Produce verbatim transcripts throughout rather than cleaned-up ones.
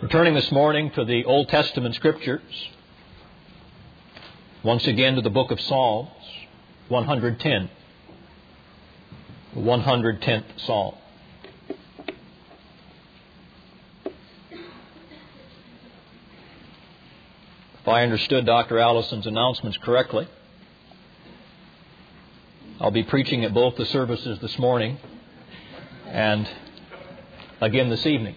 We're turning this morning to the Old Testament Scriptures, once again to the book of Psalms, one hundred ten, the one hundred tenth Psalm. If I understood Doctor Allison's announcements correctly, I'll be preaching at both the services this morning and again this evening.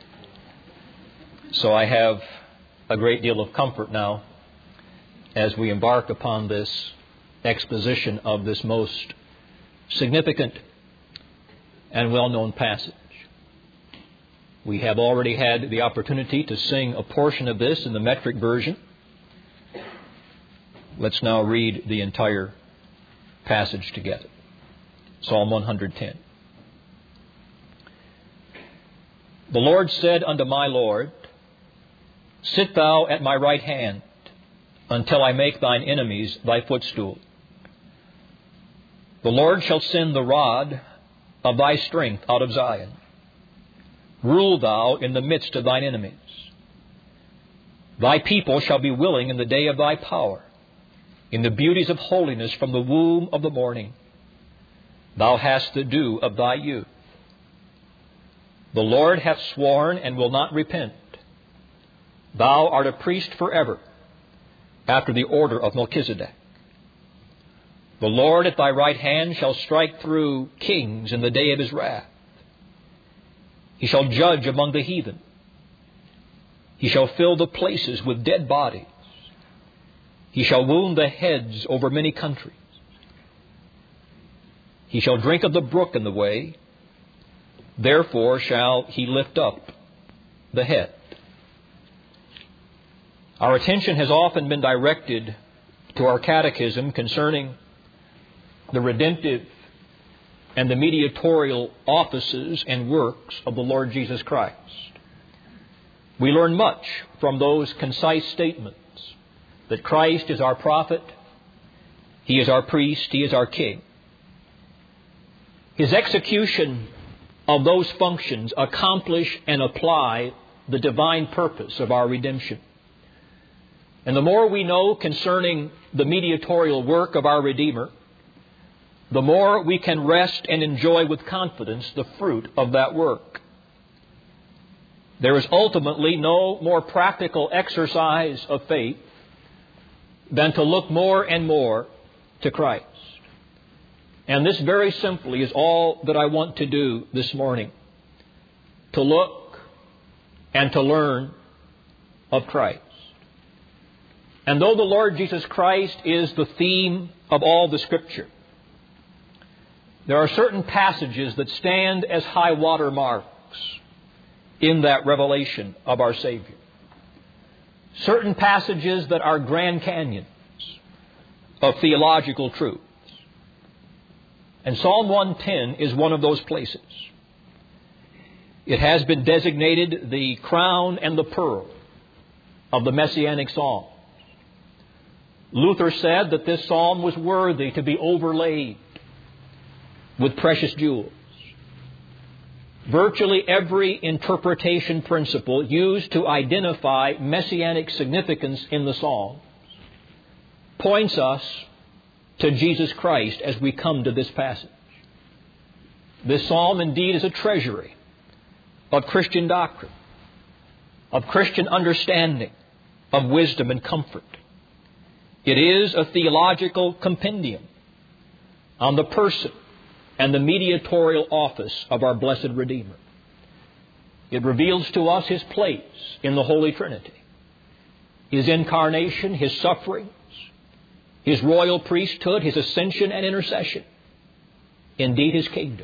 So I have a great deal of comfort now as we embark upon this exposition of this most significant and well-known passage. We have already had the opportunity to sing a portion of this in the metric version. Let's now read the entire passage together. Psalm one hundred ten. The Lord said unto my Lord, Sit thou at my right hand, until I make thine enemies thy footstool. The Lord shall send the rod of thy strength out of Zion. Rule thou in the midst of thine enemies. Thy people shall be willing in the day of thy power, in the beauties of holiness from the womb of the morning. Thou hast the dew of thy youth. The Lord hath sworn and will not repent. Thou art a priest forever, after the order of Melchizedek. The Lord at thy right hand shall strike through kings in the day of his wrath. He shall judge among the heathen. He shall fill the places with dead bodies. He shall wound the heads over many countries. He shall drink of the brook in the way. Therefore shall he lift up the head. Our attention has often been directed to our catechism concerning the redemptive and the mediatorial offices and works of the Lord Jesus Christ. We learn much from those concise statements that Christ is our prophet, He is our priest, He is our king. His execution of those functions accomplish and apply the divine purpose of our redemption. And the more we know concerning the mediatorial work of our Redeemer, the more we can rest and enjoy with confidence the fruit of that work. There is ultimately no more practical exercise of faith than to look more and more to Christ. And this very simply is all that I want to do this morning, to look and to learn of Christ. And though the Lord Jesus Christ is the theme of all the Scripture, there are certain passages that stand as high water marks in that revelation of our Savior. Certain passages that are Grand Canyons of theological truths. And Psalm one ten is one of those places. It has been designated the crown and the pearl of the Messianic Psalm. Luther said that this psalm was worthy to be overlaid with precious jewels. Virtually every interpretation principle used to identify messianic significance in the Psalms points us to Jesus Christ as we come to this passage. This psalm indeed is a treasury of Christian doctrine, of Christian understanding, of wisdom and comfort. It is a theological compendium on the person and the mediatorial office of our blessed Redeemer. It reveals to us His place in the Holy Trinity, His incarnation, His sufferings, His royal priesthood, His ascension and intercession, indeed His kingdom.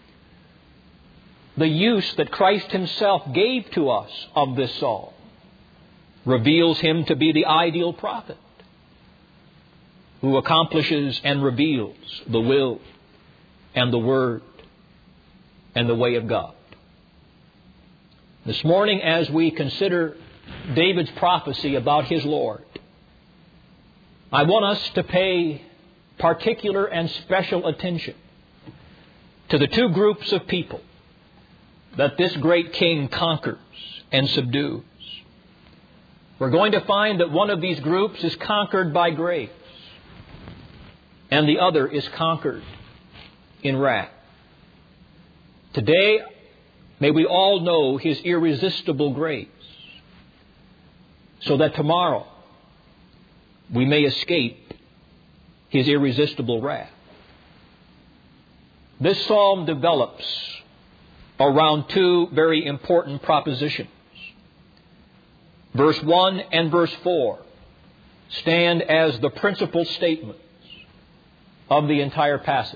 The use that Christ Himself gave to us of this psalm reveals Him to be the ideal prophet who accomplishes and reveals the will and the word and the way of God. This morning, as we consider David's prophecy about his Lord, I want us to pay particular and special attention to the two groups of people that this great king conquers and subdues. We're going to find that one of these groups is conquered by grace, and the other is conquered in wrath. Today, may we all know His irresistible grace, so that tomorrow we may escape His irresistible wrath. This psalm develops around two very important propositions. Verse one and verse four stand as the principal statements of the entire passage.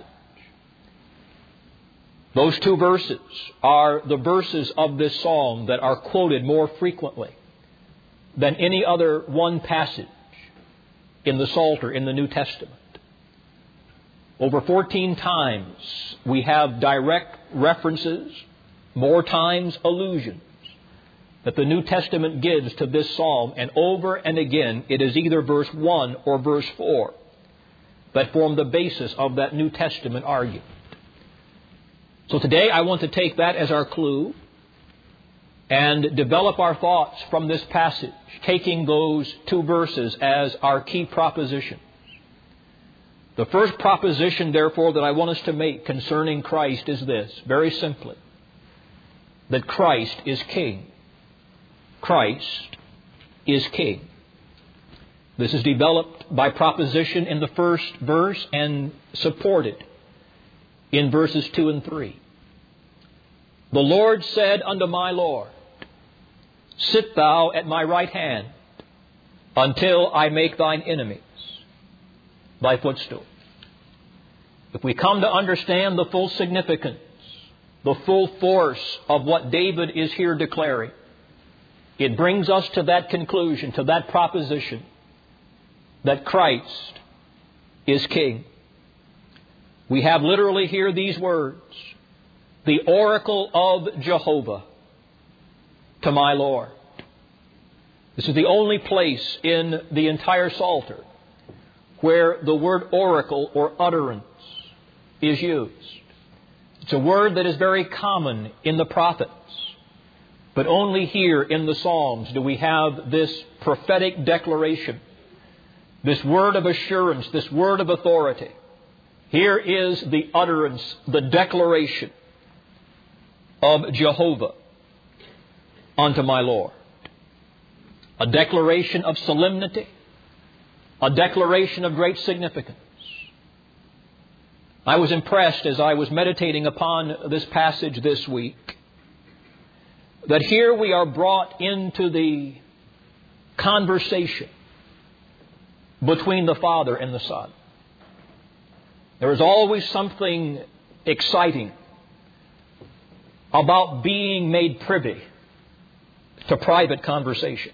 Those two verses are the verses of this psalm that are quoted more frequently than any other one passage in the Psalter in the New Testament. Over fourteen times we have direct references, more times allusions, that the New Testament gives to this psalm, and over and again it is either verse one or verse four that form the basis of that New Testament argument. So today I want to take that as our clue and develop our thoughts from this passage, taking those two verses as our key propositions. The first proposition, therefore, that I want us to make concerning Christ is this, very simply, that Christ is King. Christ is King. This is developed by proposition in the first verse and supported in verses two and three. The Lord said unto my Lord, sit thou at my right hand until I make thine enemies thy footstool. If we come to understand the full significance, the full force of what David is here declaring, it brings us to that conclusion, to that proposition, that Christ is King. We have literally here these words, the oracle of Jehovah to my Lord. This is the only place in the entire Psalter where the word oracle or utterance is used. It's a word that is very common in the prophets, but only here in the Psalms do we have this prophetic declaration, this word of assurance, this word of authority. Here is the utterance, the declaration of Jehovah unto my Lord. A declaration of solemnity, a declaration of great significance. I was impressed as I was meditating upon this passage this week that here we are brought into the conversation between the Father and the Son. There is always something exciting about being made privy to private conversations.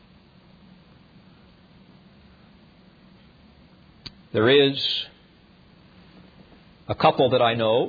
There is a couple that I know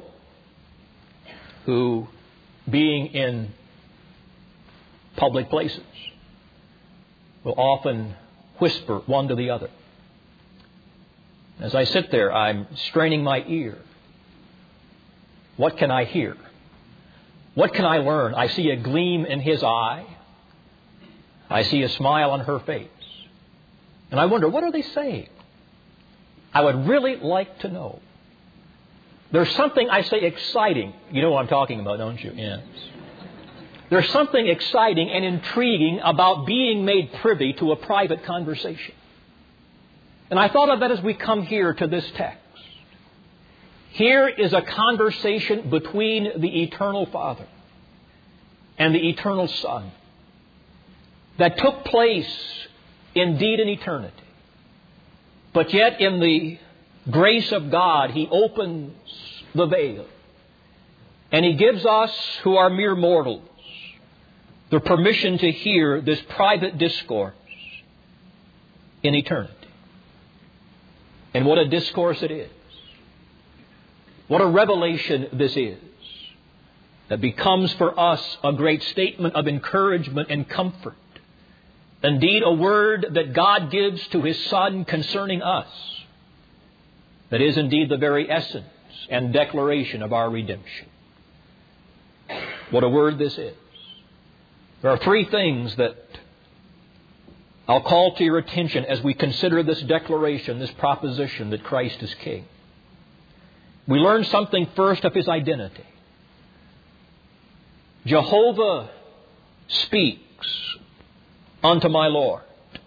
who, being in public places, will often whisper one to the other. As I sit there, I'm straining my ear. What can I hear? What can I learn? I see a gleam in his eye. I see a smile on her face. And I wonder, what are they saying? I would really like to know. There's something, I say, exciting. You know what I'm talking about, don't you? Yes. There's something exciting and intriguing about being made privy to a private conversation. And I thought of that as we come here to this text. Here is a conversation between the Eternal Father and the Eternal Son that took place indeed in eternity. But yet in the grace of God, He opens the veil. And He gives us, who are mere mortals, the permission to hear this private discourse in eternity. And what a discourse it is. What a revelation this is that becomes for us a great statement of encouragement and comfort. Indeed, a word that God gives to His Son concerning us that is indeed the very essence and declaration of our redemption. What a word this is. There are three things that I'll call to your attention as we consider this declaration, this proposition that Christ is King. We learn something first of His identity. Jehovah speaks unto my Lord.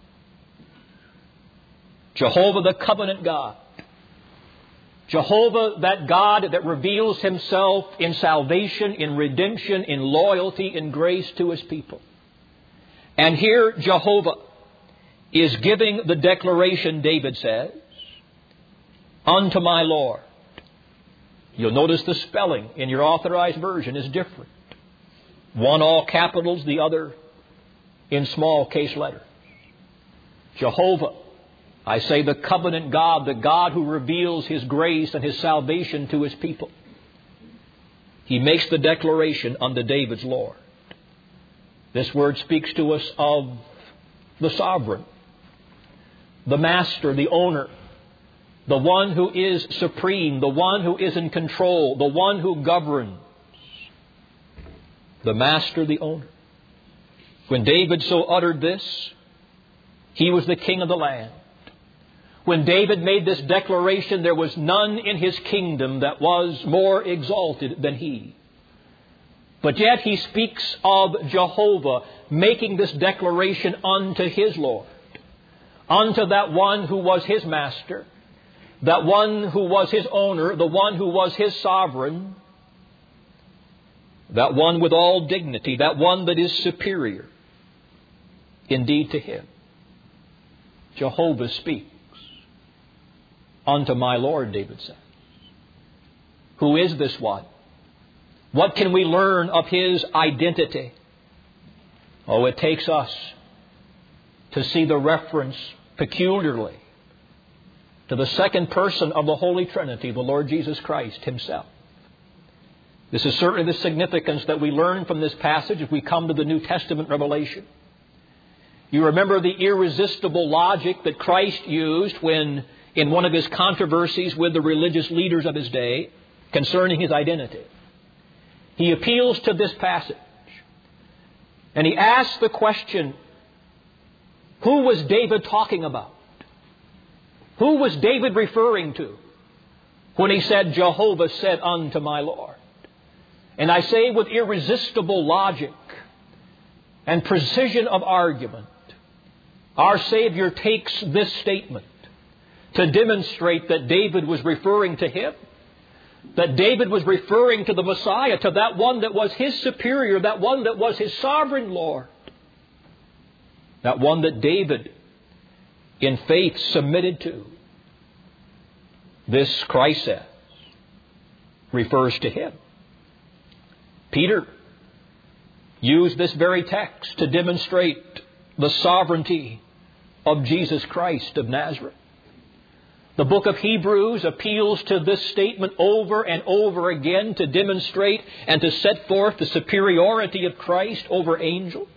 Jehovah the covenant God. Jehovah, that God that reveals Himself in salvation, in redemption, in loyalty, in grace to His people. And here Jehovah is giving the declaration, David says, unto my Lord. You'll notice the spelling in your authorized version is different. One all capitals, the other in small case letters. Jehovah, I say the covenant God, the God who reveals His grace and His salvation to His people. He makes the declaration unto David's Lord. This word speaks to us of the sovereign, the master, the owner, the one who is supreme, the one who is in control, the one who governs. The master, the owner. When David so uttered this, he was the king of the land. When David made this declaration, there was none in his kingdom that was more exalted than he. But yet he speaks of Jehovah making this declaration unto his Lord, unto that one who was his master, that one who was his owner, the one who was his sovereign, that one with all dignity, that one that is superior indeed to him. Jehovah speaks unto my Lord, David says. Who is this one? What can we learn of His identity? Oh, it takes us to see the reference peculiarly to the second person of the Holy Trinity, the Lord Jesus Christ Himself. This is certainly the significance that we learn from this passage as we come to the New Testament revelation. You remember the irresistible logic that Christ used when, in one of His controversies with the religious leaders of His day concerning His identity. He appeals to this passage and He asks the question, who was David talking about? Who was David referring to when he said, Jehovah said unto my Lord? And I say with irresistible logic and precision of argument, our Savior takes this statement to demonstrate that David was referring to Him, that David was referring to the Messiah, to that one that was His superior, that one that was His sovereign Lord, that one that David in faith submitted to. This, Christ says, refers to Him. Peter used this very text to demonstrate the sovereignty of Jesus Christ of Nazareth. The book of Hebrews appeals to this statement over and over again to demonstrate and to set forth the superiority of Christ over angels.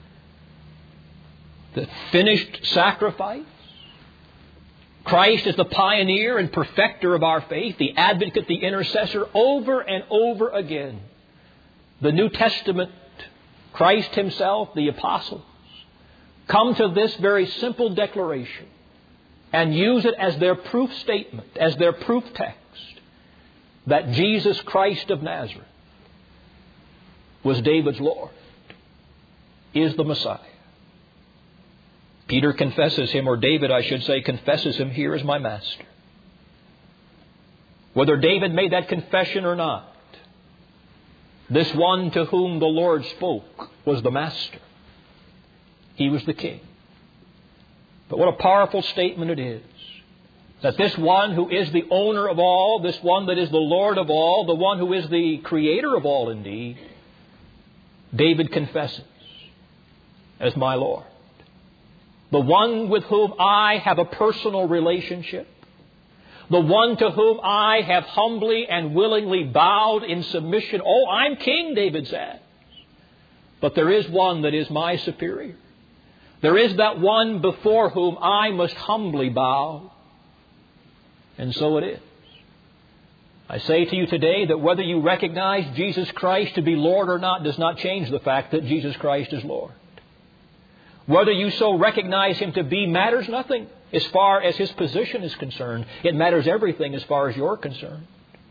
The finished sacrifice. Christ is the pioneer and perfecter of our faith, the advocate, the intercessor, over and over again. The New Testament, Christ Himself, the apostles, come to this very simple declaration and use it as their proof statement, as their proof text, that Jesus Christ of Nazareth was David's Lord, is the Messiah. Peter confesses Him, or David, I should say, confesses Him here as my Master. Whether David made that confession or not, this one to whom the Lord spoke was the Master. He was the King. But what a powerful statement it is, that this one who is the owner of all, this one that is the Lord of all, the one who is the Creator of all indeed, David confesses as my Lord. The one with whom I have a personal relationship. The one to whom I have humbly and willingly bowed in submission. Oh, I'm king, David says. But there is one that is my superior. There is that one before whom I must humbly bow. And so it is. I say to you today that whether you recognize Jesus Christ to be Lord or not does not change the fact that Jesus Christ is Lord. Whether you so recognize Him to be matters nothing as far as His position is concerned. It matters everything as far as you're concerned.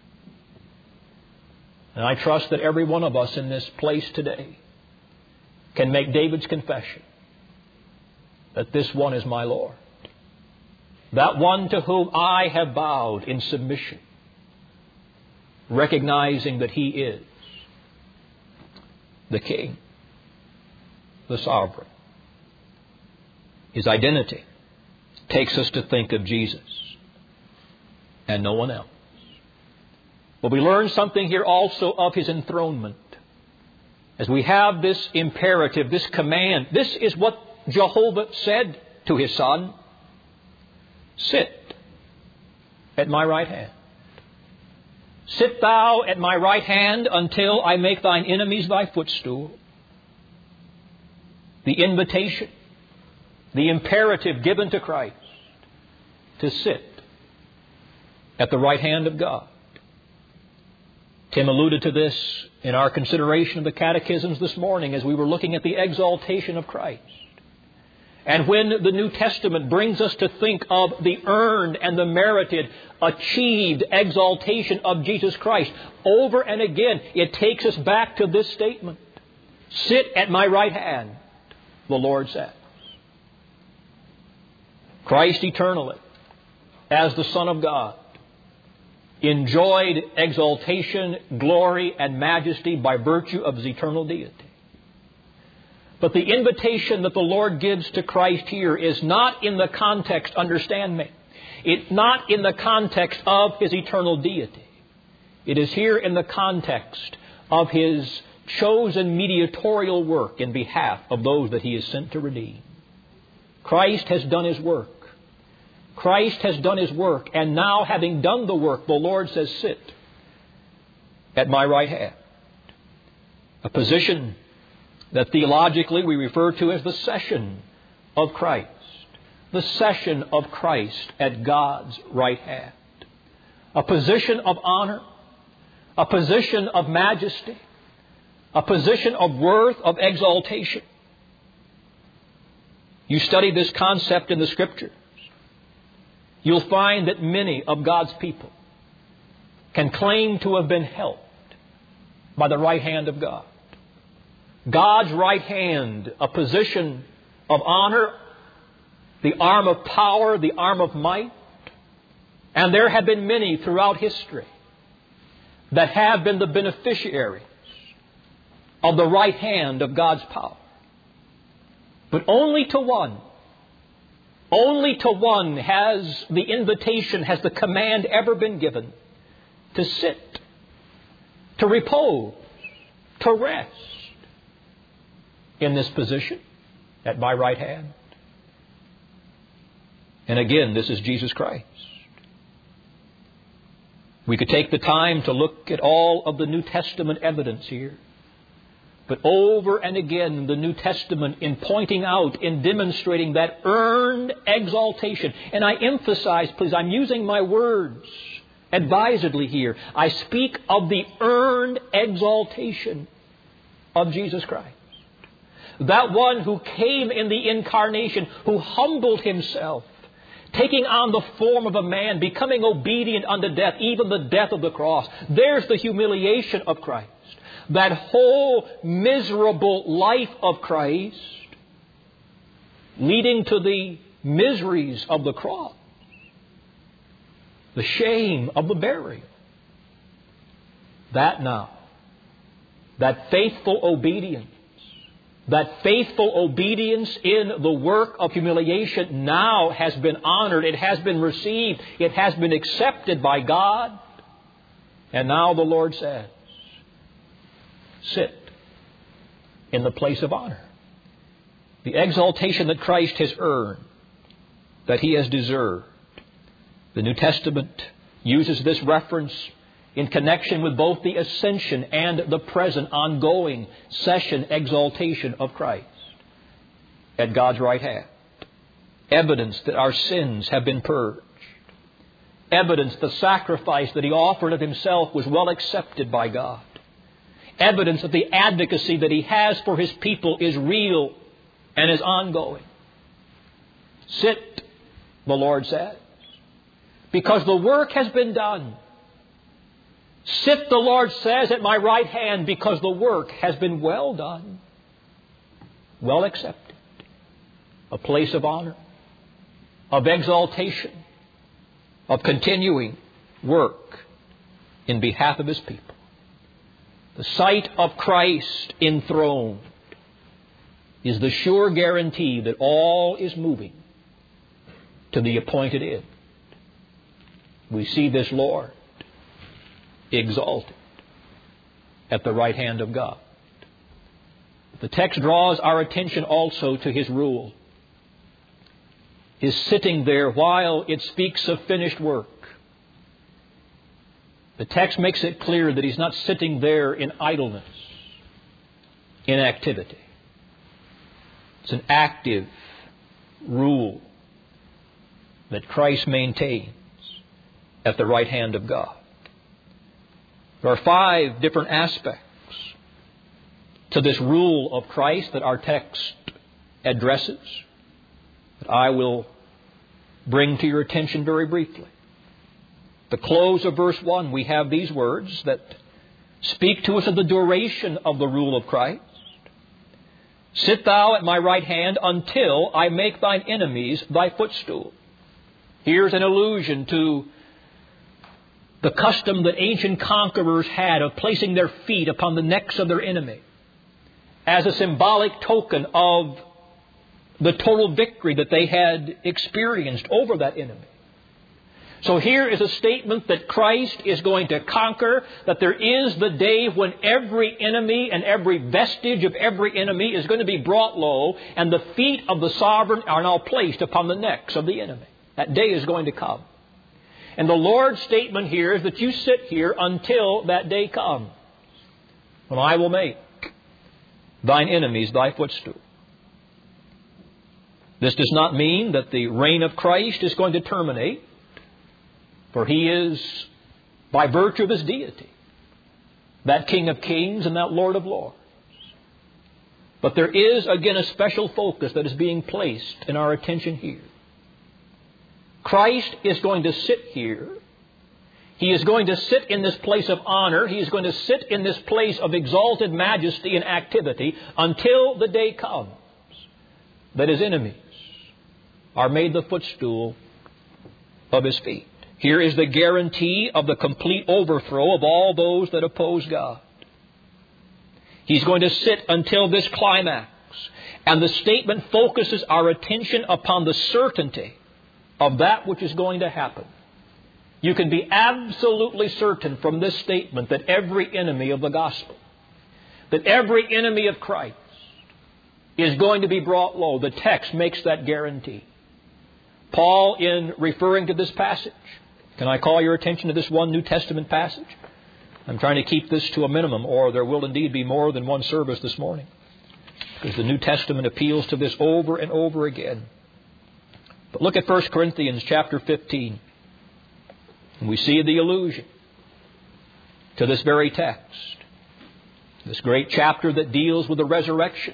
And I trust that every one of us in this place today can make David's confession that this one is my Lord. That one to whom I have bowed in submission, recognizing that He is the King, the Sovereign. His identity takes us to think of Jesus and no one else. But we learn something here also of His enthronement. As we have this imperative, this command, this is what Jehovah said to His Son: sit at my right hand. Sit thou at my right hand until I make thine enemies thy footstool. The invitation, the imperative given to Christ to sit at the right hand of God. Tim alluded to this in our consideration of the catechisms this morning as we were looking at the exaltation of Christ. And when the New Testament brings us to think of the earned and the merited, achieved exaltation of Jesus Christ, over and again it takes us back to this statement: sit at my right hand, the Lord says. Christ eternally, as the Son of God, enjoyed exaltation, glory, and majesty by virtue of His eternal deity. But the invitation that the Lord gives to Christ here is not in the context, understand me, it's not in the context of His eternal deity. It is here in the context of His chosen mediatorial work in behalf of those that He is sent to redeem. Christ has done His work. Christ has done His work, and now having done the work, the Lord says, sit at my right hand. A position that theologically we refer to as the session of Christ. The session of Christ at God's right hand. A position of honor, a position of majesty, a position of worth, of exaltation. You study this concept in the Scriptures, you'll find that many of God's people can claim to have been helped by the right hand of God. God's right hand, a position of honor, the arm of power, the arm of might. And there have been many throughout history that have been the beneficiaries of the right hand of God's power. But only to one, only to one has the invitation, has the command ever been given to sit, to repose, to rest in this position at my right hand. And again, this is Jesus Christ. We could take the time to look at all of the New Testament evidence here. But over and again, the New Testament, in pointing out, in demonstrating that earned exaltation. And I emphasize, please, I'm using my words advisedly here. I speak of the earned exaltation of Jesus Christ. That one who came in the incarnation, who humbled Himself, taking on the form of a man, becoming obedient unto death, even the death of the cross. There's the humiliation of Christ. That whole miserable life of Christ leading to the miseries of the cross, the shame of the burial. That now, that faithful obedience, that faithful obedience in the work of humiliation now has been honored. It has been received. It has been accepted by God. And now the Lord says, sit in the place of honor. The exaltation that Christ has earned, that He has deserved. The New Testament uses this reference in connection with both the ascension and the present ongoing session exaltation of Christ at God's right hand. Evidence that our sins have been purged. Evidence the sacrifice that He offered of Himself was well accepted by God. Evidence that the advocacy that He has for His people is real and is ongoing. Sit, the Lord says, because the work has been done. Sit, the Lord says, at my right hand, because the work has been well done, well accepted. A place of honor, of exaltation, of continuing work in behalf of His people. The sight of Christ enthroned is the sure guarantee that all is moving to the appointed end. We see this Lord exalted at the right hand of God. The text draws our attention also to His rule. His sitting there while it speaks of finished work. The text makes it clear that He's not sitting there in idleness, inactivity. It's an active rule that Christ maintains at the right hand of God. There are five different aspects to this rule of Christ that our text addresses, that I will bring to your attention very briefly. The close of verse one, we have these words that speak to us of the duration of the rule of Christ. Sit thou at my right hand until I make thine enemies thy footstool. Here's an allusion to the custom that ancient conquerors had of placing their feet upon the necks of their enemy as a symbolic token of the total victory that they had experienced over that enemy. So here is a statement that Christ is going to conquer, that there is the day when every enemy and every vestige of every enemy is going to be brought low, and the feet of the sovereign are now placed upon the necks of the enemy. That day is going to come. And the Lord's statement here is that you sit here until that day comes, when I will make thine enemies thy footstool. This does not mean that the reign of Christ is going to terminate, for He is, by virtue of His deity, that King of kings and that Lord of lords. But there is, again, a special focus that is being placed in our attention here. Christ is going to sit here. He is going to sit in this place of honor. He is going to sit in this place of exalted majesty and activity until the day comes that His enemies are made the footstool of His feet. Here is the guarantee of the complete overthrow of all those that oppose God. He's going to sit until this climax. And the statement focuses our attention upon the certainty of that which is going to happen. You can be absolutely certain from this statement that every enemy of the gospel, that every enemy of Christ is going to be brought low. The text makes that guarantee. Paul, in referring to this passage, can I call your attention to this one New Testament passage? I'm trying to keep this to a minimum, or there will indeed be more than one service this morning, because the New Testament appeals to this over and over again. But look at First Corinthians chapter fifteen. And we see the allusion to this very text. This great chapter that deals with the resurrection.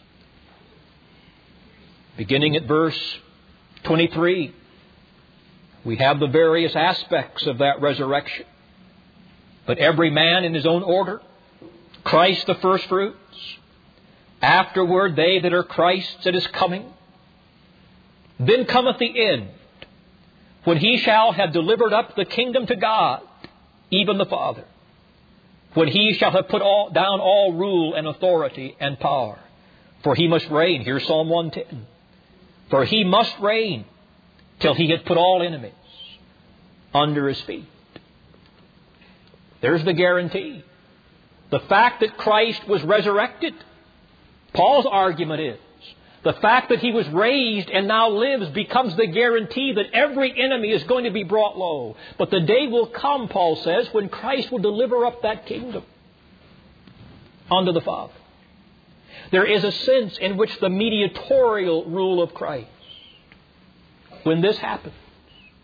Beginning at verse twenty-three, we have the various aspects of that resurrection. But every man in his own order. Christ the firstfruits. Afterward they that are Christ's at His coming. Then cometh the end, when He shall have delivered up the kingdom to God, even the Father. When He shall have put all, down all rule and authority and power. For He must reign. Here's Psalm one ten. For He must reign till He had put all enemies under His feet. There's the guarantee. The fact that Christ was resurrected. Paul's argument is, the fact that He was raised and now lives becomes the guarantee that every enemy is going to be brought low. But the day will come, Paul says, when Christ will deliver up that kingdom unto the Father. There is a sense in which the mediatorial rule of Christ, when this happens,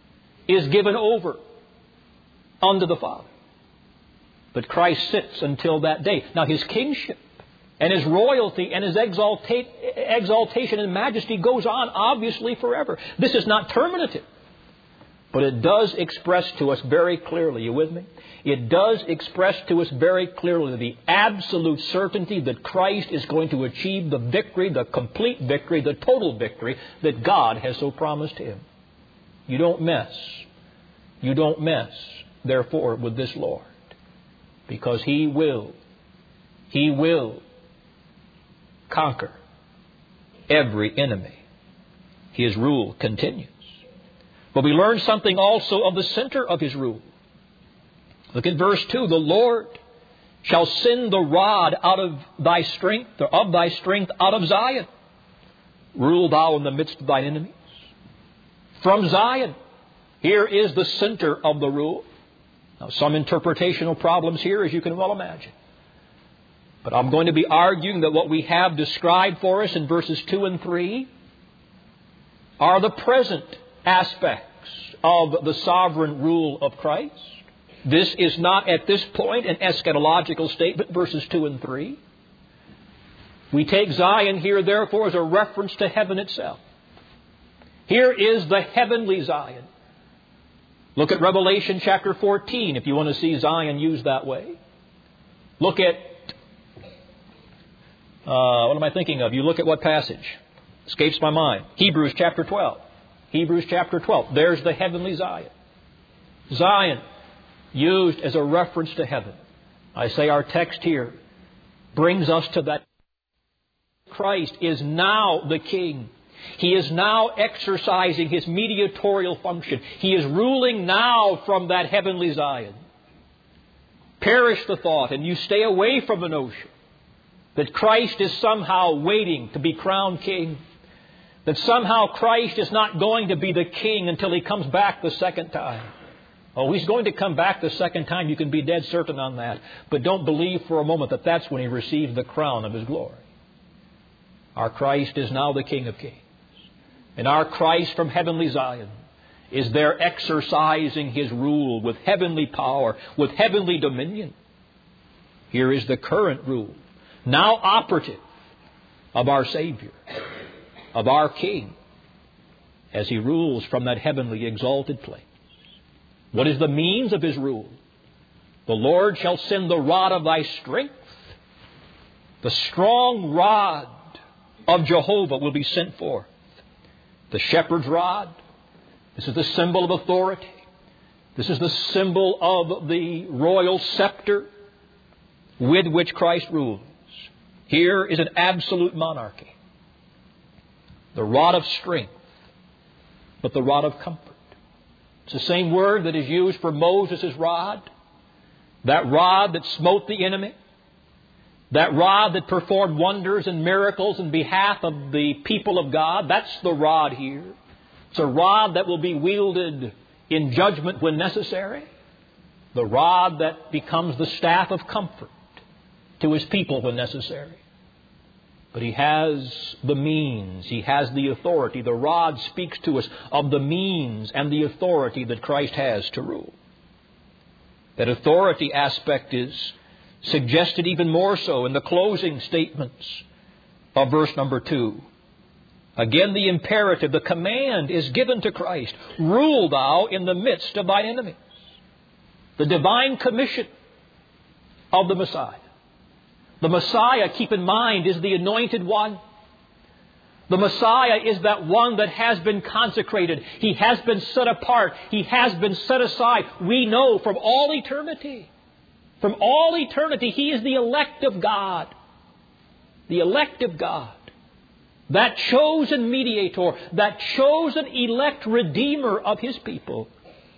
is given over unto the Father. But Christ sits until that day. Now His kingship and His royalty and His exalta- exaltation and majesty goes on obviously forever. This is not terminative. But it does express to us very clearly, you with me? It does express to us very clearly the absolute certainty that Christ is going to achieve the victory, the complete victory, the total victory that God has so promised Him. You don't mess. You don't mess, therefore, with this Lord. Because He will, He will conquer every enemy. His rule continues. But we learn something also of the center of His rule. Look at verse two. The Lord shall send the rod out of thy strength, or of thy strength out of Zion. Rule thou in the midst of thine enemies. From Zion. Here is the center of the rule. Now, some interpretational problems here, as you can well imagine. But I'm going to be arguing that what we have described for us in verses two and three are the present aspects of the sovereign rule of Christ. This is not at this point an eschatological statement, verses two and three. We take Zion here, therefore, as a reference to heaven itself. Here is the heavenly Zion. Look at Revelation chapter fourteen if you want to see Zion used that way. Look at, uh, what am I thinking of? You look at what passage? Escapes my mind. Hebrews chapter twelve. Hebrews chapter twelve. There's the heavenly Zion. Zion used as a reference to heaven. I say our text here brings us to that. Christ is now the King. He is now exercising His mediatorial function. He is ruling now from that heavenly Zion. Perish the thought, and you stay away from the notion that Christ is somehow waiting to be crowned King. That somehow Christ is not going to be the King until He comes back the second time. Oh, He's going to come back the second time. You can be dead certain on that. But don't believe for a moment that that's when He receives the crown of His glory. Our Christ is now the King of Kings. And our Christ from heavenly Zion is there exercising His rule with heavenly power, with heavenly dominion. Here is the current rule, now operative, of our Savior, of our King, as He rules from that heavenly exalted place. What is the means of His rule? The Lord shall send the rod of thy strength. The strong rod of Jehovah will be sent forth. The shepherd's rod. This is the symbol of authority. This is the symbol of the royal scepter with which Christ rules. Here is an absolute monarchy. The rod of strength, but the rod of comfort. It's the same word that is used for Moses' rod. That rod that smote the enemy. That rod that performed wonders and miracles in behalf of the people of God. That's the rod here. It's a rod that will be wielded in judgment when necessary. The rod that becomes the staff of comfort to His people when necessary. But He has the means. He has the authority. The rod speaks to us of the means and the authority that Christ has to rule. That authority aspect is suggested even more so in the closing statements of verse number two. Again, the imperative, the command is given to Christ. Rule thou in the midst of thine enemies. The divine commission of the Messiah. The Messiah, keep in mind, is the anointed one. The Messiah is that one that has been consecrated. He has been set apart. He has been set aside. We know from all eternity. From all eternity, He is the elect of God. The elect of God. That chosen mediator. That chosen elect redeemer of His people.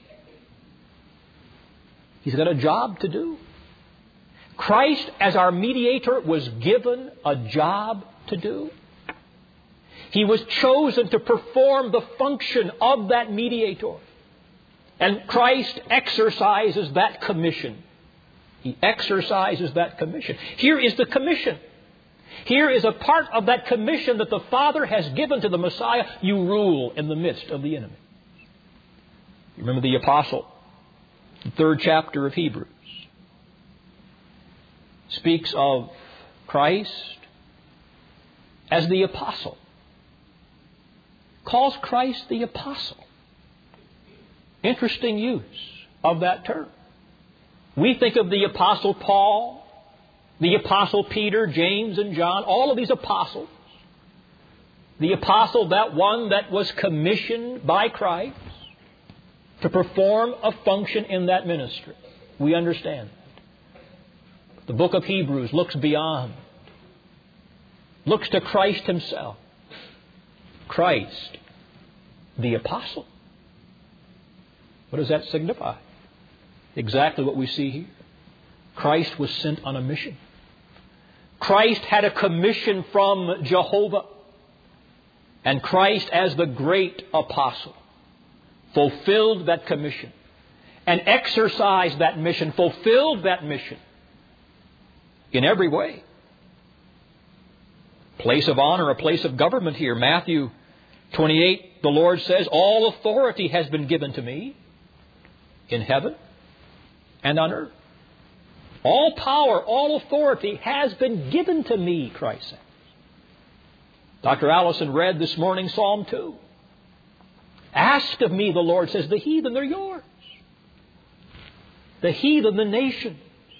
He's got a job to do. Christ, as our mediator, was given a job to do. He was chosen to perform the function of that mediator. And Christ exercises that commission. He exercises that commission. Here is the commission. Here is a part of that commission that the Father has given to the Messiah. You rule in the midst of the enemy. You remember the apostle, the third chapter of Hebrews, speaks of Christ as the apostle. Calls Christ the apostle. Interesting use of that term. We think of the apostle Paul, the apostle Peter, James, and John, all of these apostles. The apostle, that one that was commissioned by Christ to perform a function in that ministry. We understand that. The book of Hebrews looks beyond, looks to Christ Himself. Christ, the apostle. What does that signify? Exactly what we see here. Christ was sent on a mission. Christ had a commission from Jehovah. And Christ, as the great apostle, fulfilled that commission and exercised that mission, fulfilled that mission in every way. Place of honor, a place of government here. Matthew twenty-eight, the Lord says, all authority has been given to me in heaven and on earth. All power, all authority has been given to me, Christ says. Doctor Allison read this morning Psalm two. Ask of me, the Lord says, the heathen, they're yours. The heathen, the nations,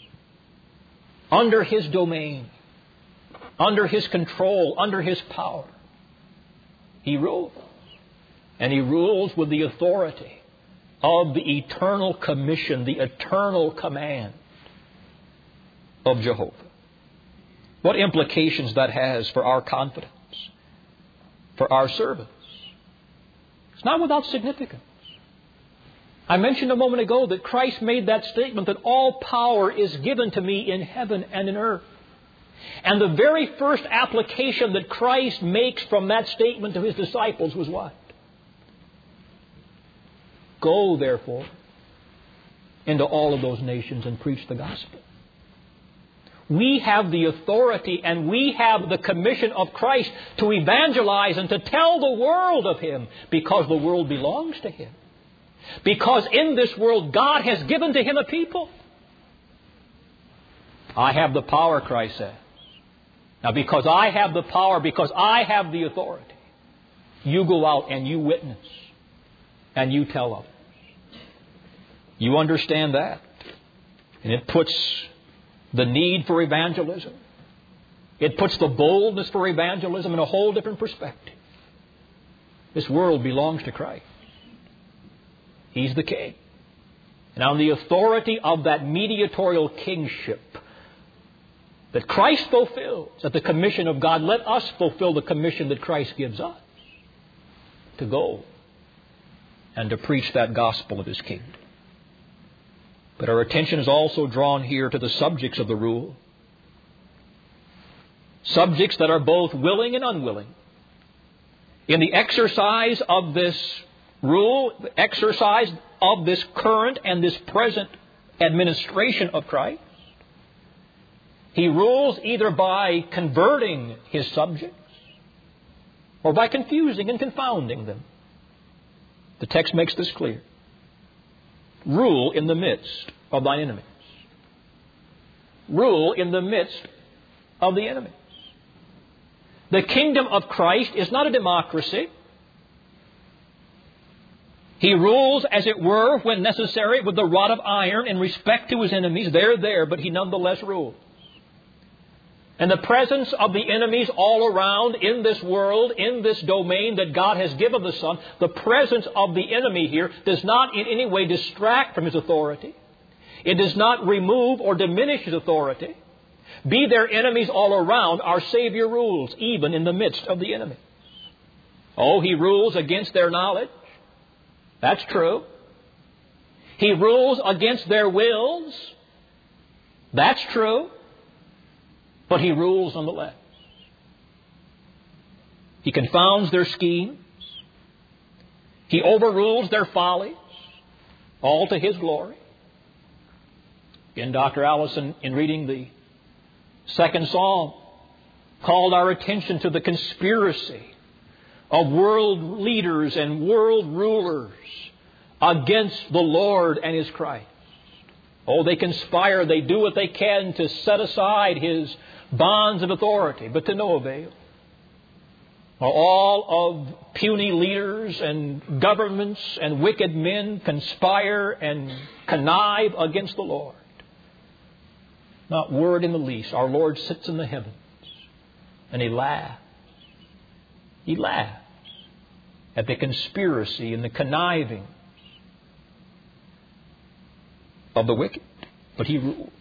under His domain, under His control, under His power. He rules. And He rules with the authority of the eternal commission, the eternal command of Jehovah. What implications that has for our confidence, for our service. It's not without significance. I mentioned a moment ago that Christ made that statement that all power is given to me in heaven and in earth. And the very first application that Christ makes from that statement to His disciples was what? Go, therefore, into all of those nations and preach the gospel. We have the authority and we have the commission of Christ to evangelize and to tell the world of Him because the world belongs to Him. Because in this world God has given to Him a people. I have the power, Christ says. Now because I have the power, because I have the authority, you go out and you witness and you tell others. You understand that. And it puts the need for evangelism. It puts the boldness for evangelism in a whole different perspective. This world belongs to Christ. He's the King. And on the authority of that mediatorial kingship that Christ fulfills at the commission of God, let us fulfill the commission that Christ gives us to go and to preach that gospel of His kingdom. But our attention is also drawn here to the subjects of the rule. Subjects that are both willing and unwilling. In the exercise of this rule, the exercise of this current and this present administration of Christ, He rules either by converting His subjects or by confusing and confounding them. The text makes this clear. Rule in the midst of thine enemies. Rule in the midst of the enemies. The kingdom of Christ is not a democracy. He rules, as it were, when necessary, with the rod of iron in respect to His enemies. They're there, but He nonetheless rules. And the presence of the enemies all around in this world, in this domain that God has given the Son, the presence of the enemy here does not in any way distract from His authority. It does not remove or diminish His authority. Be there enemies all around, our Savior rules, even in the midst of the enemies. Oh, He rules against their knowledge. That's true. He rules against their wills. That's true. But He rules nonetheless. He confounds their schemes. He overrules their follies, all to His glory. Again, Doctor Allison, in reading the second Psalm, called our attention to the conspiracy of world leaders and world rulers against the Lord and His Christ. Oh, they conspire, they do what they can to set aside His bonds of authority, but to no avail. All of puny leaders and governments and wicked men conspire and connive against the Lord. Not word in the least. Our Lord sits in the heavens and He laughs. He laughs at the conspiracy and the conniving of the wicked. But He rules.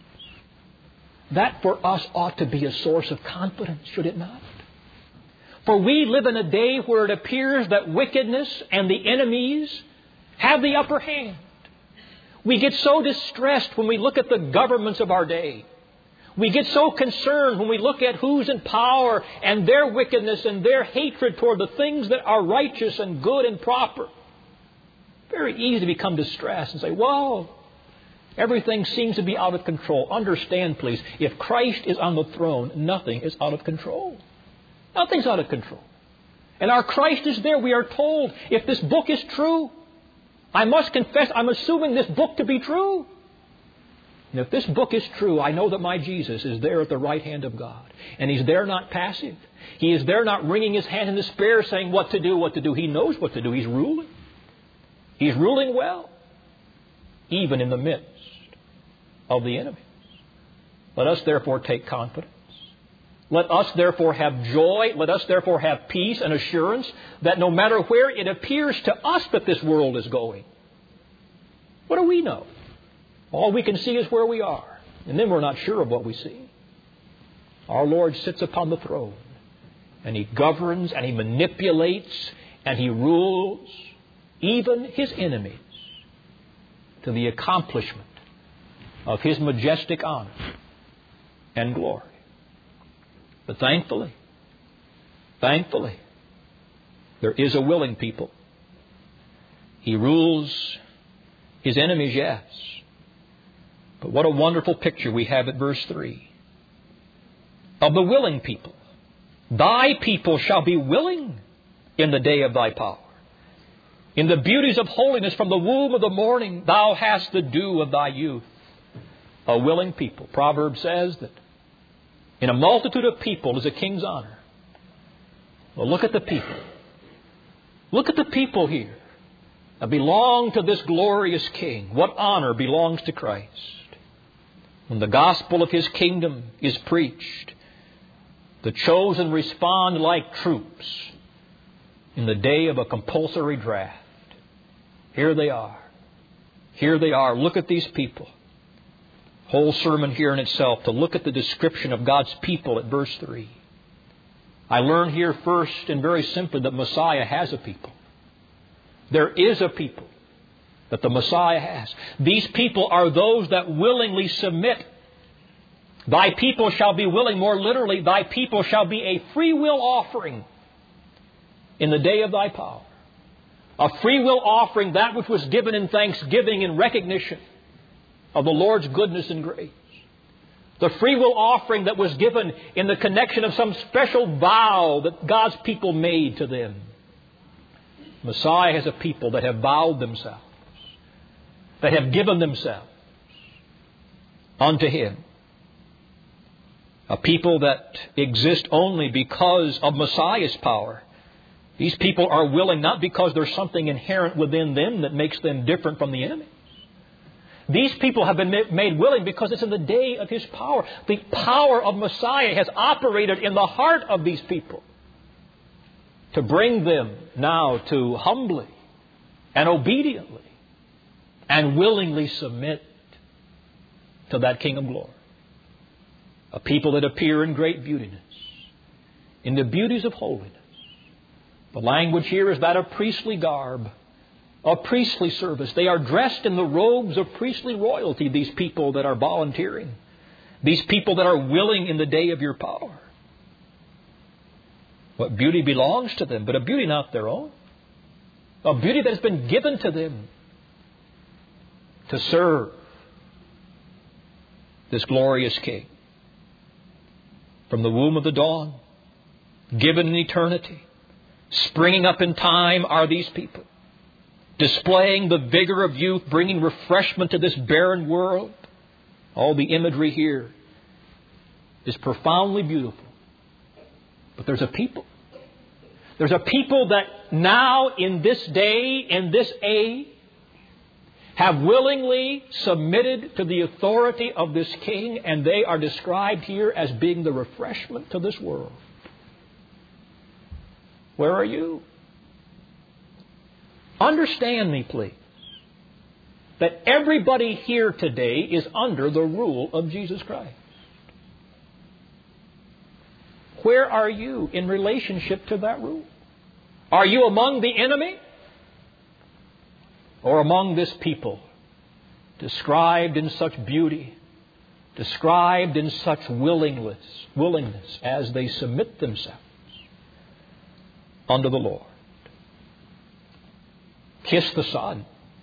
That for us ought to be a source of confidence, should it not? For we live in a day where it appears that wickedness and the enemies have the upper hand. We get so distressed when we look at the governments of our day. We get so concerned when we look at who's in power and their wickedness and their hatred toward the things that are righteous and good and proper. Very easy to become distressed and say, whoa, everything seems to be out of control. Understand, please, if Christ is on the throne, nothing is out of control. Nothing's out of control. And our Christ is there. We are told, if this book is true, I must confess, I'm assuming this book to be true. And if this book is true, I know that my Jesus is there at the right hand of God. And He's there not passive. He is there not wringing His hand in despair saying what to do, what to do. He knows what to do. He's ruling. He's ruling well, even in the midst of the enemies. Let us therefore take confidence. Let us therefore have joy. Let us therefore have peace and assurance that no matter where it appears to us that this world is going, what do we know? All we can see is where we are. And then we're not sure of what we see. Our Lord sits upon the throne. And He governs and He manipulates and He rules even His enemies to the accomplishment of His majestic honor and glory. But thankfully, thankfully, there is a willing people. He rules His enemies, yes. But what a wonderful picture we have at verse three. Of the willing people. Thy people shall be willing in the day of Thy power. In the beauties of holiness from the womb of the morning, Thou hast the dew of Thy youth. A willing people. Proverbs says that in a multitude of people is a king's honor. Well, look at the people. Look at the people here that belong to this glorious King. What honor belongs to Christ? When the gospel of His kingdom is preached, the chosen respond like troops in the day of a compulsory draft. Here they are. Here they are. Look at these people. Whole sermon here in itself to look at the description of God's people at verse three. I learn here first and very simply that Messiah has a people. There is a people that the Messiah has. These people are those that willingly submit. Thy people shall be willing. More literally, Thy people shall be a free will offering in the day of Thy power. A free will offering, that which was given in thanksgiving and recognition of the Lord's goodness and grace. The free will offering that was given in the connection of some special vow that God's people made to them. Messiah has a people that have vowed themselves, that have given themselves unto Him. A people that exist only because of Messiah's power. These people are willing not because there's something inherent within them that makes them different from the enemy. These people have been made willing because it's in the day of His power. The power of Messiah has operated in the heart of these people to bring them now to humbly and obediently and willingly submit to that King of glory. A people that appear in great beautiness, in the beauties of holiness. The language here is that of priestly garb, of priestly service. They are dressed in the robes of priestly royalty, these people that are volunteering. These people that are willing in the day of your power. What beauty belongs to them, but a beauty not their own. A beauty that has been given to them to serve this glorious King. From the womb of the dawn, given in eternity, springing up in time are these people. displaying the vigor of youth, bringing refreshment to this barren world. All the imagery here is profoundly beautiful. But there's a people. There's a people that now in this day, in this age, have willingly submitted to the authority of this king, and they are described here as being the refreshment to this world. Where are you? Understand me, please, that everybody here today is under the rule of Jesus Christ. Where are you in relationship to that rule? Are you among the enemy? Or among this people, described in such beauty, described in such willingness, willingness as they submit themselves unto the Lord? Kiss the Son,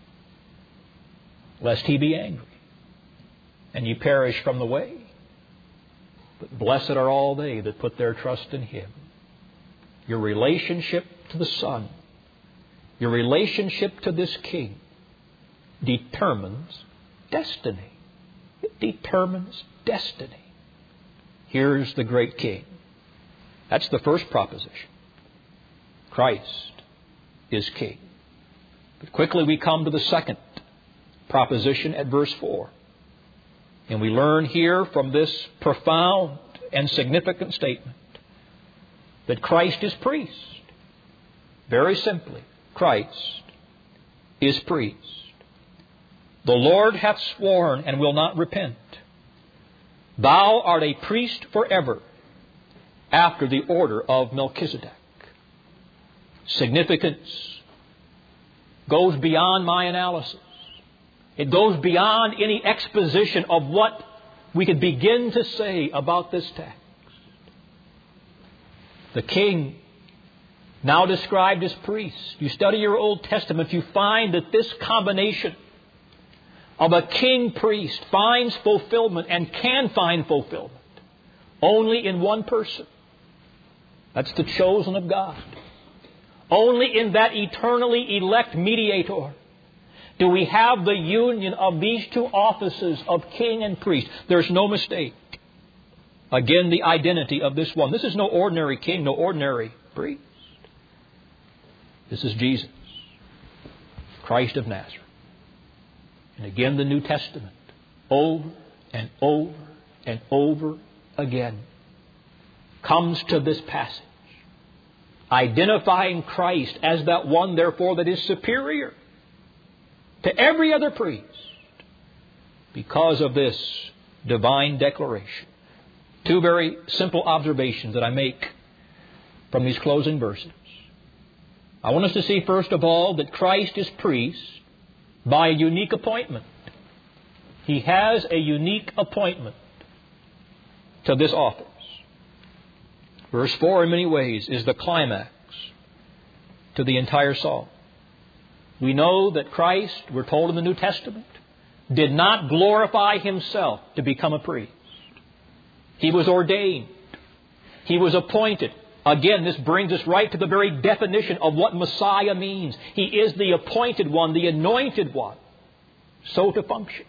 lest He be angry, and ye perish from the way. But blessed are all they that put their trust in Him. Your relationship to the Son, your relationship to this King, determines destiny. It determines destiny. Here's the great King. That's the first proposition. Christ is King. But quickly we come to the second proposition at verse four. And we learn here from this profound and significant statement that Christ is priest. Very simply, Christ is priest. The Lord hath sworn and will not repent. Thou art a priest forever, after the order of Melchizedek. Significance goes beyond my analysis. It goes beyond any exposition of what we could begin to say about this text. The king, now described as priest. You study your Old Testament, you find that this combination of a king-priest finds fulfillment and can find fulfillment only in one person. That's the chosen of God. Only in that eternally elect mediator do we have the union of these two offices of king and priest. There's no mistake. Again, the identity of this one. This is no ordinary king, no ordinary priest. This is Jesus, Christ of Nazareth. And again, the New Testament, over and over and over again, comes to this passage, identifying Christ as that one, therefore, that is superior to every other priest because of this divine declaration. Two very simple observations that I make from these closing verses. I want us to see, first of all, that Christ is priest by a unique appointment. He has a unique appointment to this office. Verse four, in many ways, is the climax to the entire psalm. We know that Christ, we're told in the New Testament, did not glorify Himself to become a priest. He was ordained. He was appointed. Again, this brings us right to the very definition of what Messiah means. He is the appointed one, the anointed one, so to function.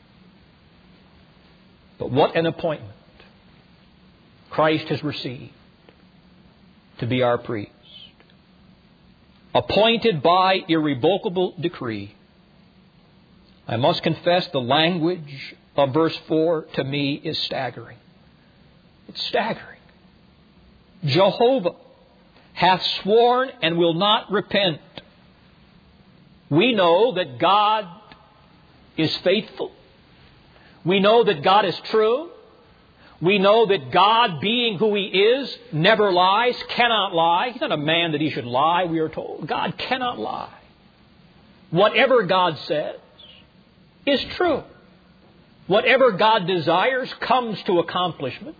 But what an appointment Christ has received to be our priest. Appointed by irrevocable decree. I must confess the language of verse four to me is staggering. It's staggering. Jehovah hath sworn and will not repent. We know that God is faithful. We know that God is true. We know that God, being who He is, never lies, cannot lie. He's not a man that He should lie, we are told. God cannot lie. Whatever God says is true. Whatever God desires comes to accomplishment.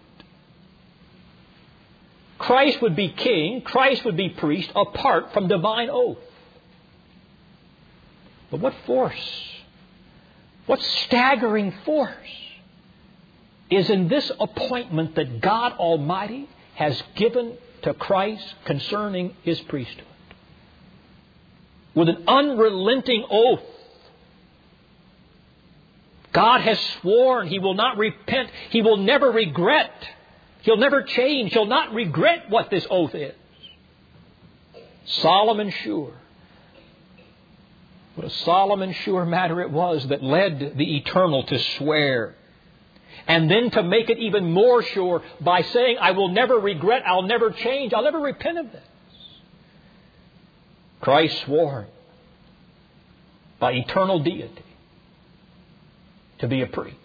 Christ would be king, Christ would be priest, apart from divine oath. But what force, what staggering force is in this appointment that God Almighty has given to Christ concerning His priesthood. with an unrelenting oath. God has sworn He will not repent. He will never regret. He'll never change. He'll not regret what this oath is. Solemn and sure. What a solemn and sure matter it was that led the Eternal to swear. And then to make it even more sure by saying, I will never regret, I'll never change, I'll never repent of this. Christ swore by eternal deity to be a priest.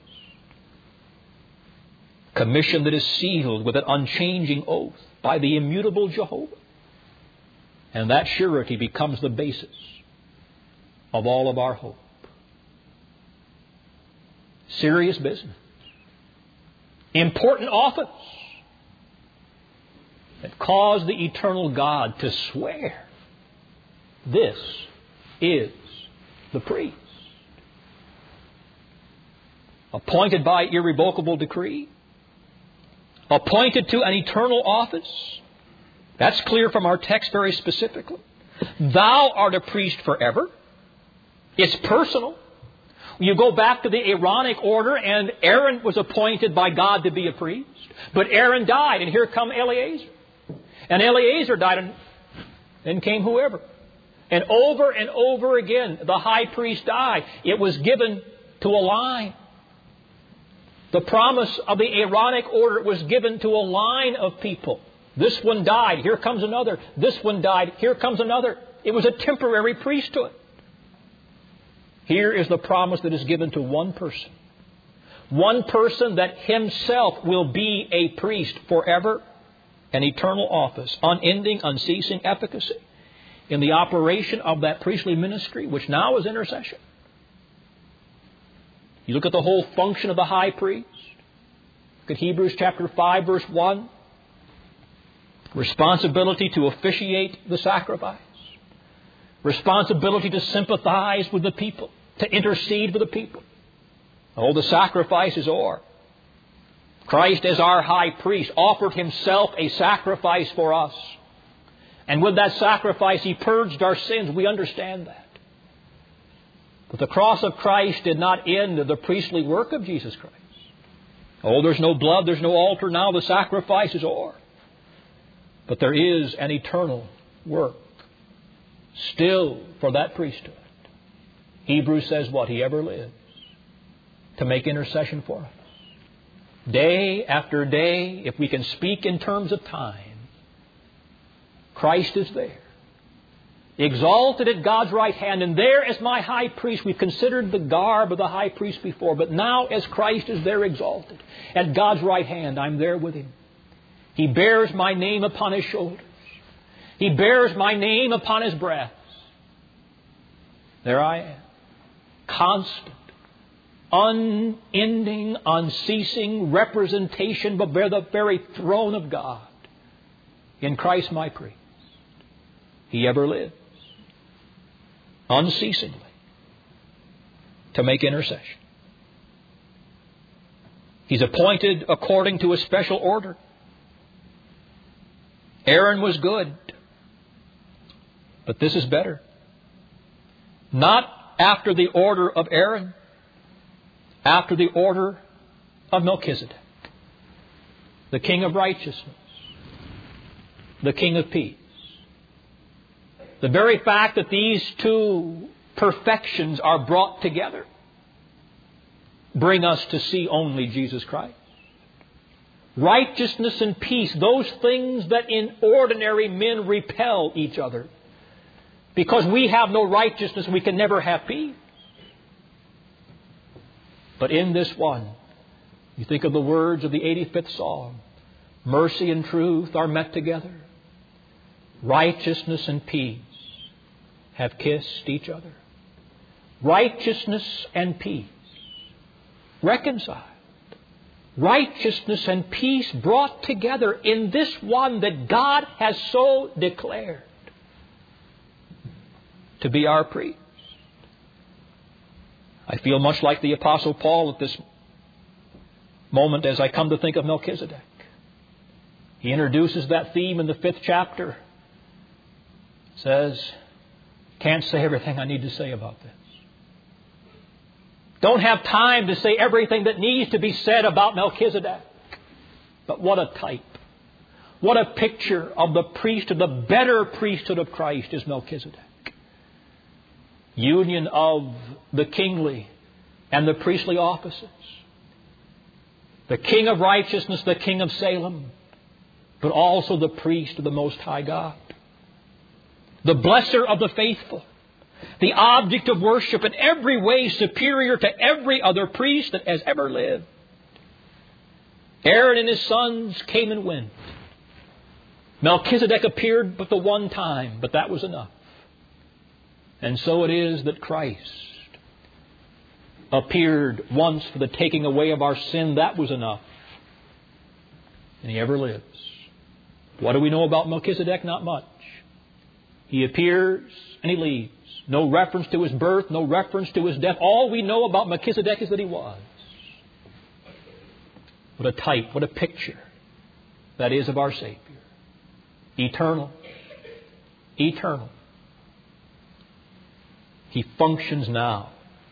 Commission that is sealed with an unchanging oath by the immutable Jehovah. And that surety becomes the basis of all of our hope. Serious business. Important office that caused the eternal God to swear, this is the priest. Appointed by irrevocable decree. Appointed to an eternal office. That's clear from our text very specifically. Thou art a priest forever. It's personal. You go back to the Aaronic order, and Aaron was appointed by God to be a priest. But Aaron died, and here come Eleazar. And Eleazar died, and then came whoever. And over and over again, the high priest died. It was given to a line. The promise of the Aaronic order was given to a line of people. This one died, here comes another. This one died, here comes another. It was a temporary priesthood. Here is the promise that is given to one person. One person that himself will be a priest forever, an eternal office, unending, unceasing efficacy in the operation of that priestly ministry, which now is intercession. You look at the whole function of the high priest. Look at Hebrews chapter five, verse one. Responsibility to officiate the sacrifice. Responsibility to sympathize with the people, to intercede with the people. Oh, the sacrifice is o'er. Christ, as our high priest, offered Himself a sacrifice for us. And with that sacrifice, He purged our sins. We understand that. But the cross of Christ did not end the priestly work of Jesus Christ. Oh, there's no blood, there's no altar now. The sacrifice is o'er. But there is an eternal work still for that priesthood. Hebrews says what? He ever lives to make intercession for us. Day after day, if we can speak in terms of time, Christ is there. Exalted at God's right hand. And there as my high priest, we've considered the garb of the high priest before. But now as Christ is there exalted at God's right hand, I'm there with Him. He bears my name upon His shoulders. He bears my name upon His breast. There I am. Constant, unending, unceasing representation before the very throne of God in Christ my priest. He ever lives unceasingly to make intercession. He's appointed according to a special order. Aaron was good, but this is better. Not after the order of Aaron, after the order of Melchizedek, the King of righteousness, the King of peace. The very fact that these two perfections are brought together bring us to see only Jesus Christ. Righteousness and peace, those things that in ordinary men repel each other. Because we have no righteousness, we can never have peace. But in this one, you think of the words of the eighty-fifth Psalm. Mercy and truth are met together. Righteousness and peace have kissed each other. Righteousness and peace reconciled. Righteousness and peace brought together in this one that God has so declared to be our priest. I feel much like the Apostle Paul at this moment as I come to think of Melchizedek. He introduces that theme in the fifth chapter. Says, Can't say everything I need to say about this. Don't have time to say everything that needs to be said about Melchizedek. But what a type. What a picture of the priesthood, the better priesthood of Christ is Melchizedek. Union of the kingly and the priestly offices. The King of righteousness, the King of Salem, but also the priest of the Most High God. The blesser of the faithful. The object of worship in every way superior to every other priest that has ever lived. Aaron and his sons came and went. Melchizedek appeared but the one time, but that was enough. And so it is that Christ appeared once for the taking away of our sin. That was enough. And He ever lives. What do we know about Melchizedek? Not much. He appears and He leaves. No reference to His birth, no reference to His death. All we know about Melchizedek is that he was. What a type, what a picture that is of our Savior. Eternal. Eternal. He functions now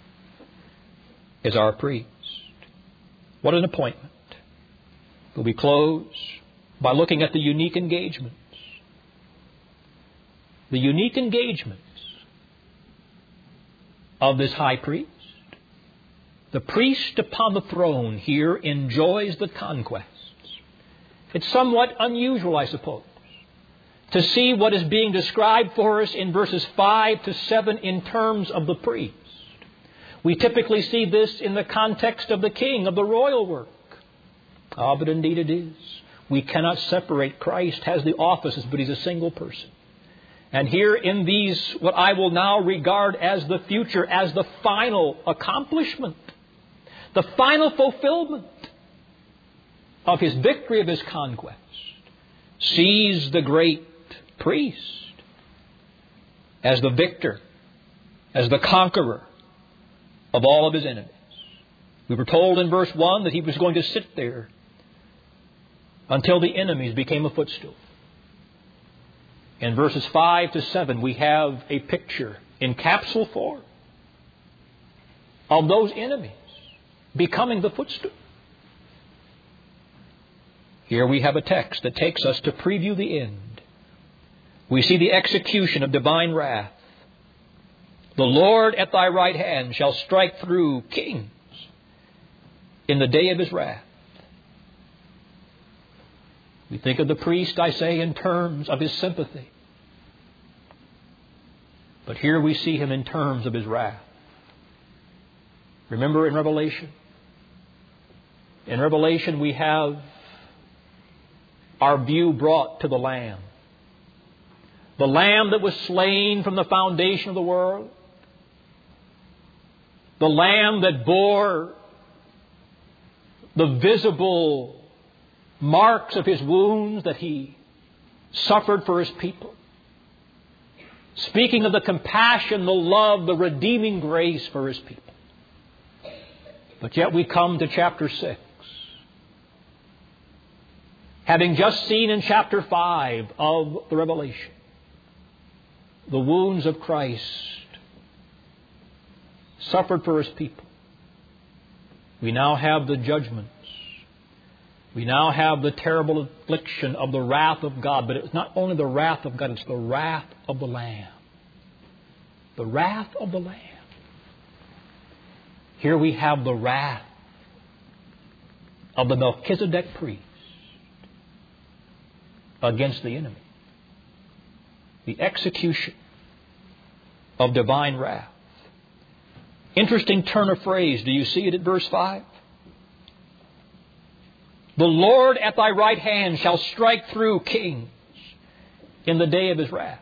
as our priest. What an appointment. We'll be closed by looking at the unique engagements. The unique engagements of this high priest. The priest upon the throne here enjoys the conquests. It's somewhat unusual, I suppose, to see what is being described for us in verses five to seven in terms of the priest. We typically see this in the context of the king, of the royal work. Ah, but indeed it is. We cannot separate. Christ has the offices, but He's a single person. And here in these, what I will now regard as the future, as the final accomplishment, the final fulfillment of His victory, of His conquest, sees the great priest as the victor, as the conqueror of all of His enemies. We were told in verse one that He was going to sit there until the enemies became a footstool. In verses five to seven, we have a picture in capsule form of those enemies becoming the footstool. Here we have a text that takes us to preview the end. We see the execution of divine wrath. The Lord at thy right hand shall strike through kings in the day of His wrath. We think of the priest, I say, in terms of his sympathy. But here we see Him in terms of His wrath. Remember in Revelation? In Revelation we have our view brought to the Lamb. The Lamb that was slain from the foundation of the world. The Lamb that bore the visible marks of His wounds that He suffered for His people. Speaking of the compassion, the love, the redeeming grace for His people. But yet we come to chapter six. Having just seen in chapter five of the Revelation the wounds of Christ suffered for His people. We now have the judgments. We now have the terrible affliction of the wrath of God. But it's not only the wrath of God, it's the wrath of the Lamb. The wrath of the Lamb. Here we have the wrath of the Melchizedek priest against the enemy. The execution of divine wrath. Interesting turn of phrase. Do you see it at verse five? The Lord at thy right hand shall strike through kings in the day of His wrath.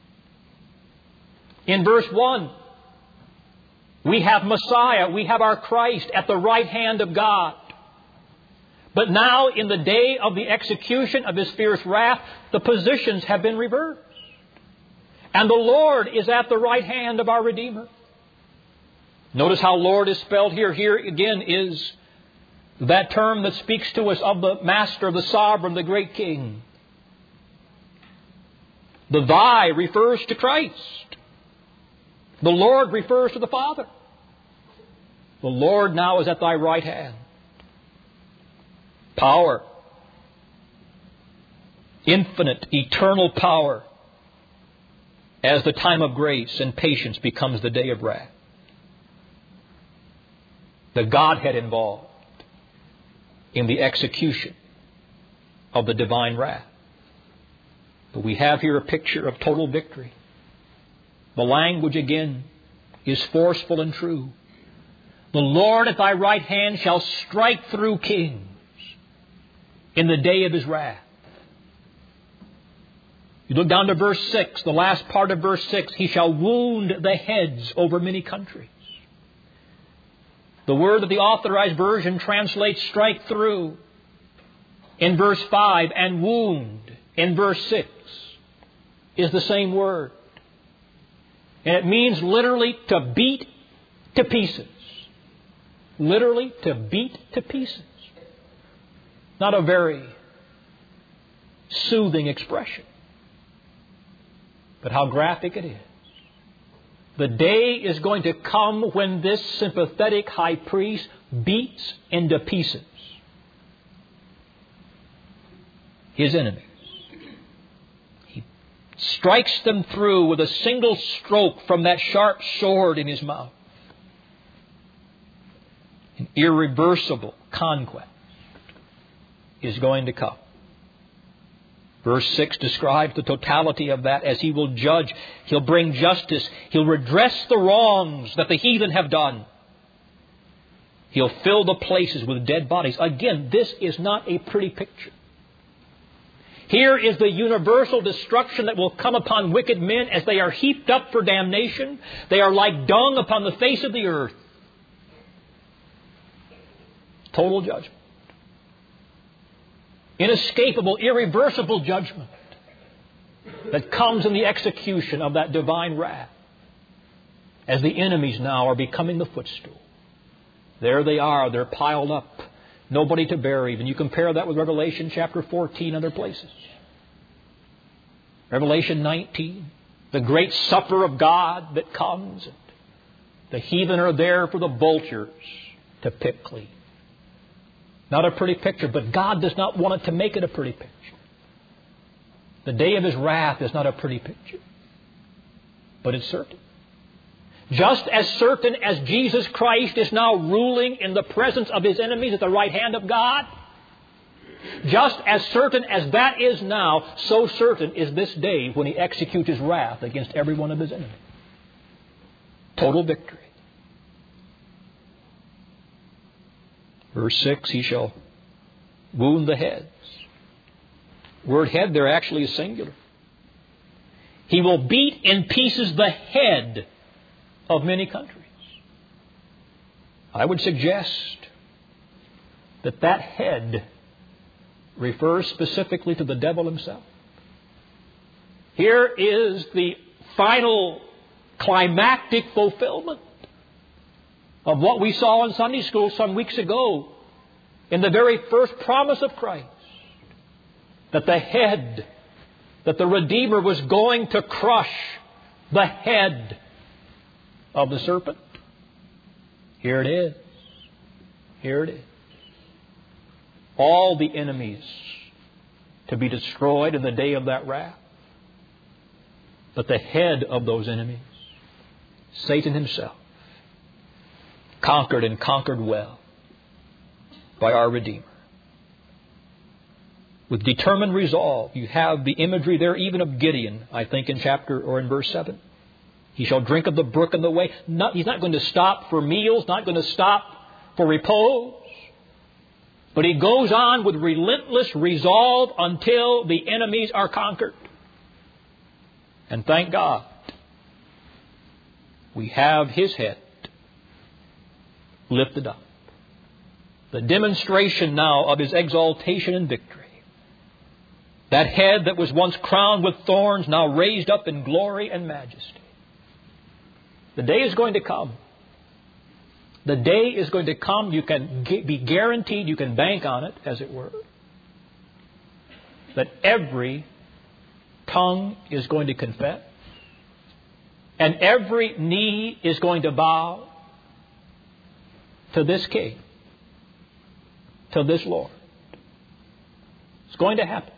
In verse one, we have Messiah, we have our Christ at the right hand of God. But now in the day of the execution of His fierce wrath, the positions have been reversed. And the Lord is at the right hand of our Redeemer. Notice how Lord is spelled here. Here again is that term that speaks to us of the Master, the Sovereign, the great King. The thy refers to Christ. The Lord refers to the Father. The Lord now is at thy right hand. Power. Infinite, eternal power as the time of grace and patience becomes the day of wrath. The Godhead involved in the execution of the divine wrath. But we have here a picture of total victory. The language again is forceful and true. The Lord at thy right hand shall strike through kings in the day of his wrath. You look down to verse six, the last part of verse six. He shall wound the heads over many countries. The word that the Authorized Version translates strike through in verse five and wound in verse six is the same word. And it means literally to beat to pieces. Literally to beat to pieces. Not a very soothing expression. But how graphic it is. The day is going to come when this sympathetic high priest beats into pieces his enemies. He strikes them through with a single stroke from that sharp sword in his mouth. An irreversible conquest is going to come. Verse six describes the totality of that as he will judge. He'll bring justice. He'll redress the wrongs that the heathen have done. He'll fill the places with dead bodies. Again, this is not a pretty picture. Here is the universal destruction that will come upon wicked men as they are heaped up for damnation. They are like dung upon the face of the earth. Total judgment. Inescapable, irreversible judgment that comes in the execution of that divine wrath as the enemies now are becoming the footstool. There they are. They're piled up. Nobody to bury them. You compare that with Revelation chapter fourteen and other places. Revelation nineteen, the great supper of God that comes. And the heathen are there for the vultures to pick clean. Not a pretty picture, but God does not want it to make it a pretty picture. The day of his wrath is not a pretty picture, but it's certain. Just as certain as Jesus Christ is now ruling in the presence of his enemies at the right hand of God, just as certain as that is now, so certain is this day when he executes his wrath against every one of his enemies. Total victory. Verse six, he shall wound the heads. Word head there actually is singular. He will beat in pieces the head of many countries. I would suggest that that head refers specifically to the devil himself. Here is the final climactic fulfillment of what we saw in Sunday school some weeks ago in the very first promise of Christ. That the head, that the Redeemer was going to crush the head of the serpent. Here it is. Here it is. All the enemies to be destroyed in the day of that wrath. But the head of those enemies, Satan himself, conquered and conquered well by our Redeemer. With determined resolve, you have the imagery there even of Gideon, I think in chapter or in verse seven. He shall drink of the brook in the way. Not, he's not going to stop for meals, not going to stop for repose. But he goes on with relentless resolve until the enemies are conquered. And thank God, we have his head lifted up. The demonstration now of his exaltation and victory. That head that was once crowned with thorns, now raised up in glory and majesty. The day is going to come. The day is going to come. You can be guaranteed, you can bank on it, as it were, that every tongue is going to confess And every knee is going to bow to this King, to this Lord. It's going to happen.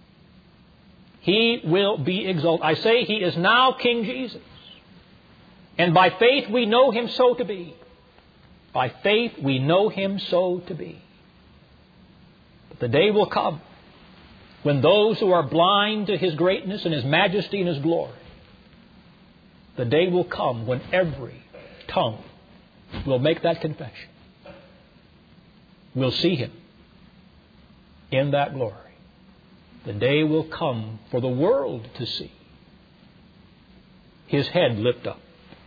He will be exalted. I say He is now King Jesus. And by faith we know Him so to be. By faith we know Him so to be. But the day will come when those who are blind to His greatness and His majesty and His glory, the day will come when every tongue will make that confession. We'll see Him in that glory. The day will come for the world to see His head lift up.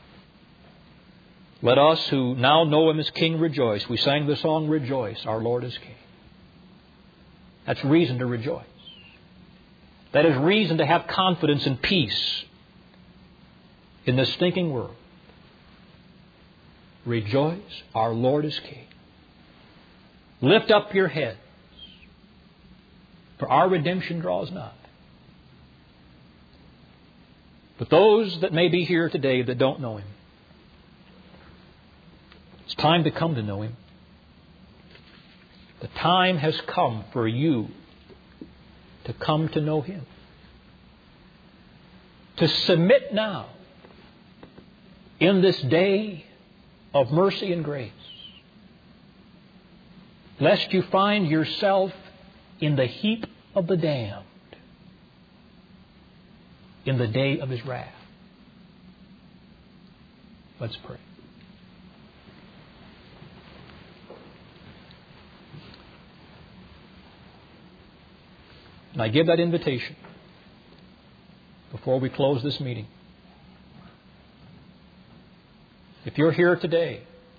Let us who now know Him as King rejoice. We sang the song, Rejoice, our Lord is King. That's reason to rejoice. That is reason to have confidence and peace in this stinking world. Rejoice, our Lord is King. Lift up your heads, for our redemption draws nigh. But those that may be here today that don't know Him, it's time to come to know Him. The time has come for you to come to know Him. To submit now in this day of mercy and grace, lest you find yourself in the heap of the damned in the day of His wrath. Let's pray. And I give that invitation before we close this meeting. If you're here today,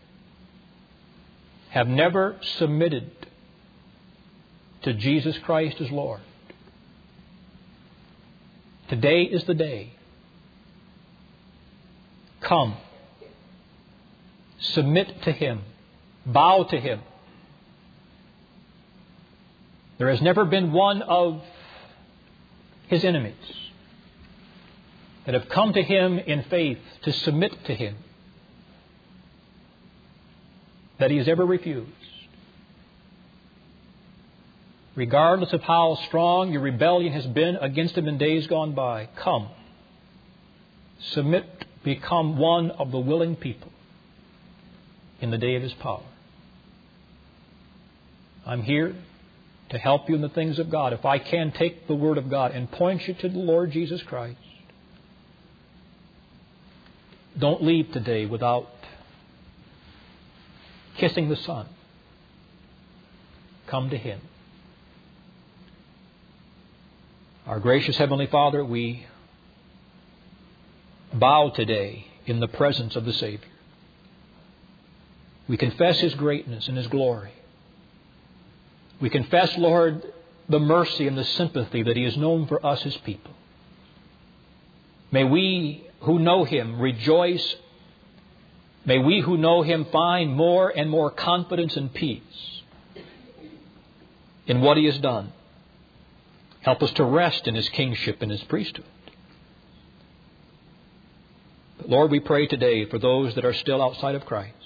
have never submitted to Jesus Christ as Lord, today is the day. Come. Submit to Him. Bow to Him. There has never been one of His enemies that have come to Him in faith to submit to Him that He has ever refused. Regardless of how strong your rebellion has been against Him in days gone by, come. Submit, become one of the willing people in the day of His power. I'm here to help you in the things of God. If I can, take the Word of God and point you to the Lord Jesus Christ. Don't leave today without kissing the Son. Come to Him. Our gracious Heavenly Father, we bow today in the presence of the Savior. We confess His greatness and His glory. We confess, Lord, the mercy and the sympathy that He has known for us, His people. May we who know Him rejoice. May we who know Him find more and more confidence and peace in what He has done. Help us to rest in His kingship and His priesthood. But Lord, we pray today for those that are still outside of Christ.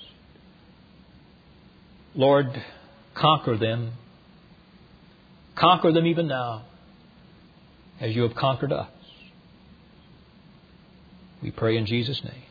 Lord, conquer them. Conquer them even now, as You have conquered us. We pray in Jesus' name.